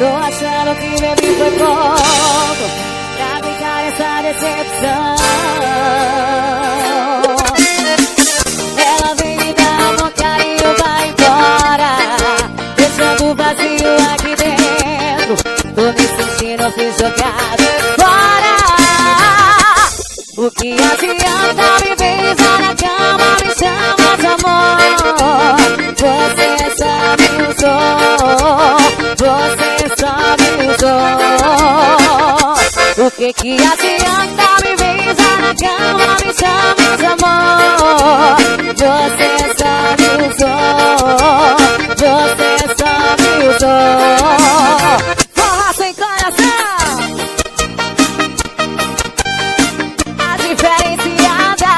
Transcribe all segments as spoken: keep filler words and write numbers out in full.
Tô achando que bebi foi pouco pra brincar essa decepção. Ela vem me dar um carinho, vai embora, deixando vazio aqui dentro. Tô me sentindo, fui jogado fora. O que adianta me beijar na cama, me chama de amor. Você só me usou, você só me usou. O que que adianta me beijar na cama, me chama de amor. Você só me usou, você só me usou. Forró sem coração, a diferenciada.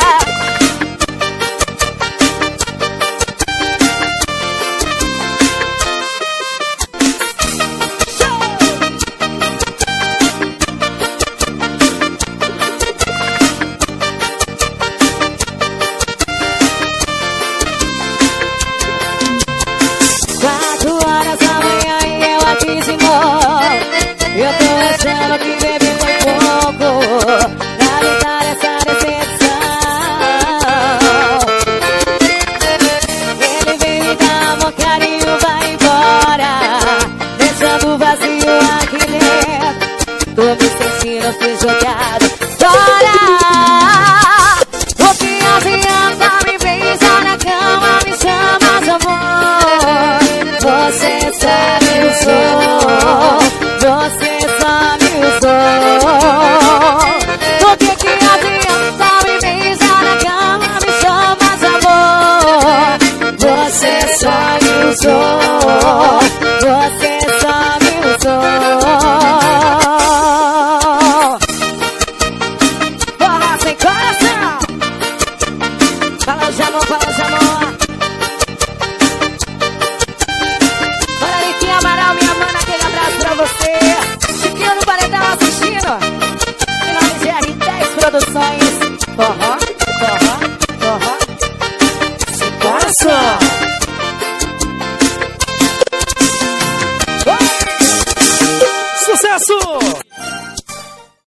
Eu tô achando que bebi foi pouco pra evitar essa decepção. Ele vem me dar um carinho, vai embora, deixando vazio aqui dentro. Tô me sentindo, fui jogado fora. O que adianta me beijar na cama, me chama de amor. Você só me usou, você só me usou. O que que adianta me beijar na cama, me chama de amor. Você só me usou, você só me usou. Forró sem coração. Fala de amor, fala de amor. Bora, Liquinha Amaral, minha mana, aquele abraço pra você. Chiquinho no paredão assistindo. Em nome de R dez Produções. Forró, forró, forró sem coração. Sucesso!